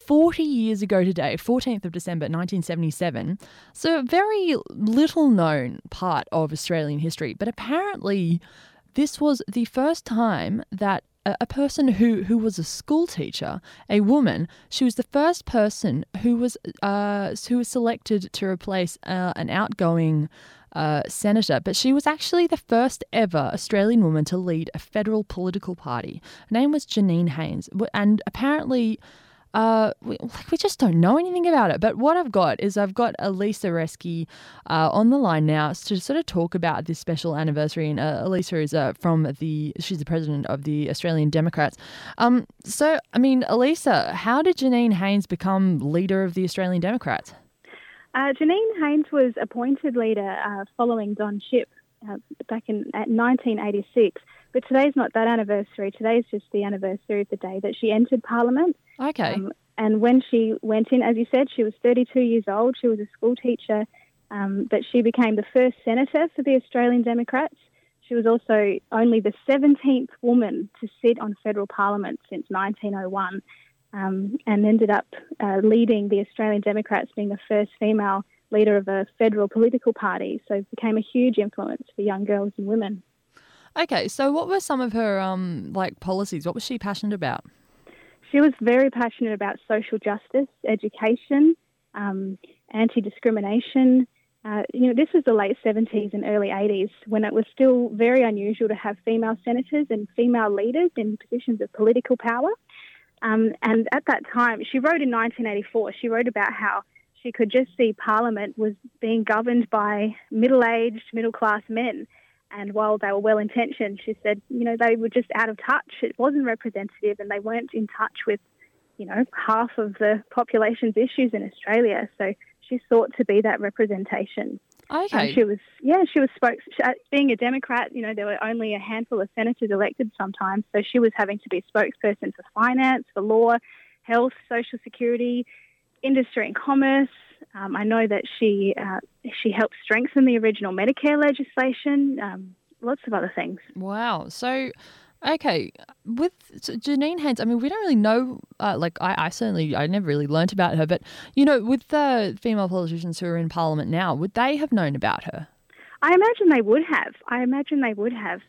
40 years ago today, 14th of December 1977. So a very little known part of Australian history, but apparently this was the first time that a person who was a school teacher, a woman, she was the first person who was selected to replace an outgoing senator, but she was actually the first ever Australian woman to lead a federal political party. Her name was Janine Haynes, and apparently we just don't know anything about it. But what I've got Elisa Reski on the line now to sort of talk about this special anniversary. And Elisa is she's the president of the Australian Democrats. So, I mean, Elisa, how did Janine Haynes become leader of the Australian Democrats? Janine Haynes was appointed leader following Don Shipp back in 1986. But today's not that anniversary. Today's just the anniversary of the day that she entered Parliament. Okay. And when she went in, as you said, she was 32 years old. She was a school teacher, but she became the first senator for the Australian Democrats. She was also only the 17th woman to sit on federal Parliament since 1901, and ended up leading the Australian Democrats, being the first female leader of a federal political party. So it became a huge influence for young girls and women. Okay, so what were some of her policies? What was she passionate about? She was very passionate about social justice, education, anti-discrimination. This was the late 70s and early 80s when it was still very unusual to have female senators and female leaders in positions of political power. And at that time, she wrote in 1984, she wrote about how she could just see Parliament was being governed by middle-aged, middle-class men. And while they were well-intentioned, she said, they were just out of touch. It wasn't representative and they weren't in touch with, half of the population's issues in Australia. So she sought to be that representation. Okay. Being a Democrat, there were only a handful of senators elected sometimes. So she was having to be spokesperson for finance, for law, health, social security, industry and commerce. I know that she helped strengthen the original Medicare legislation, lots of other things. Wow. So, okay, with Janine Haynes, I mean, we don't really know, I never really learnt about her, but, with the female politicians who are in Parliament now, would they have known about her? I imagine they would have.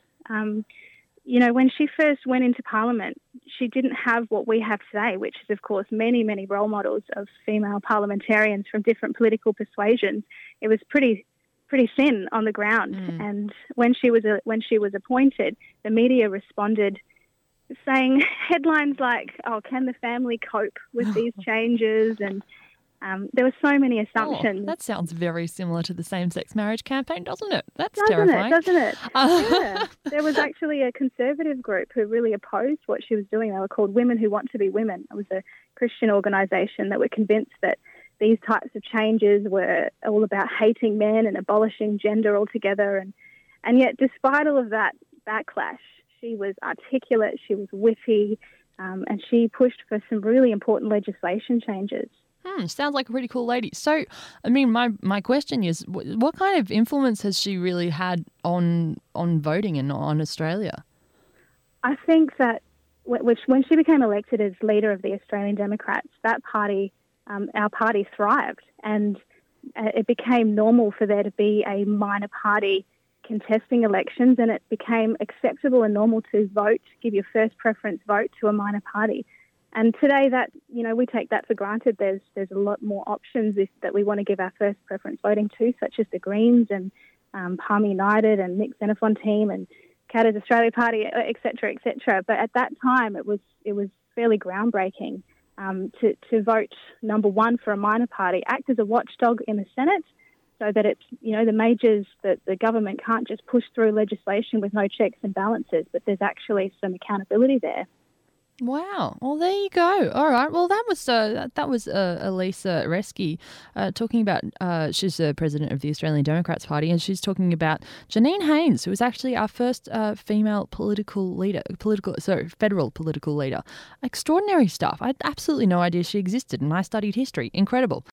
When she first went into Parliament, she didn't have what we have today, which is, of course, many, many role models of female parliamentarians from different political persuasions. It was pretty thin on the ground. And when she was appointed, the media responded saying headlines like, "Oh, can the family cope with these changes?" And there were so many assumptions. Oh, that sounds very similar to the same-sex marriage campaign, doesn't it? Terrifying. Doesn't it? Yeah. There was actually a conservative group who really opposed what she was doing. They were called Women Who Want to Be Women. It was a Christian organisation that were convinced that these types of changes were all about hating men and abolishing gender altogether. And yet, despite all of that backlash, she was articulate, she was witty, and she pushed for some really important legislation changes. Sounds like a pretty cool lady. So, I mean, my question is, what kind of influence has she really had on voting and on Australia? I think that when she became elected as leader of the Australian Democrats, that party, our party thrived, and it became normal for there to be a minor party contesting elections, and it became acceptable and normal to vote, give your first preference vote to a minor party. And today that, we take that for granted. There's a lot more options that we want to give our first preference voting to, such as the Greens and Palm United and Nick Xenophon team and Katter's Australia Party, et cetera, et cetera. But at that time, it was fairly groundbreaking to vote number one for a minor party, act as a watchdog in the Senate, so that it's, the majors, that the government can't just push through legislation with no checks and balances, but there's actually some accountability there. Wow. Well, there you go. All right. Well, that was Elisa Reski talking about, she's the president of the Australian Democrats Party, and she's talking about Janine Haynes, who was actually our first female federal political leader. Extraordinary stuff. I had absolutely no idea she existed, and I studied history. Incredible.